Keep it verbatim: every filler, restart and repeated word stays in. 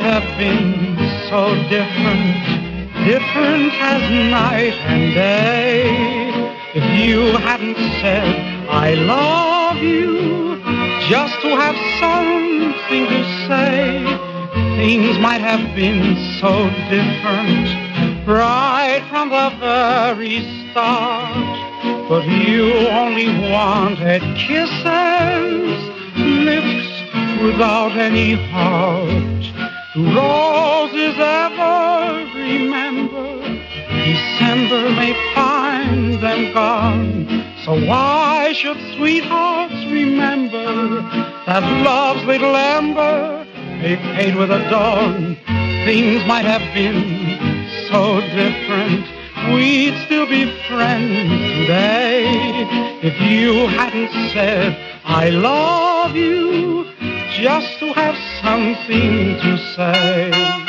have been so different, different as night and day. If you hadn't said I love you, just to have something to say, things might have been so different right from the very start. But you only wanted kisses, lips without any heart. Do roses ever remember? December may find them gone. So why should sweethearts remember that love's little ember may fade with the dawn? Things might have been so different, we'd still be friends today if you hadn't said I love you, just to have something to say.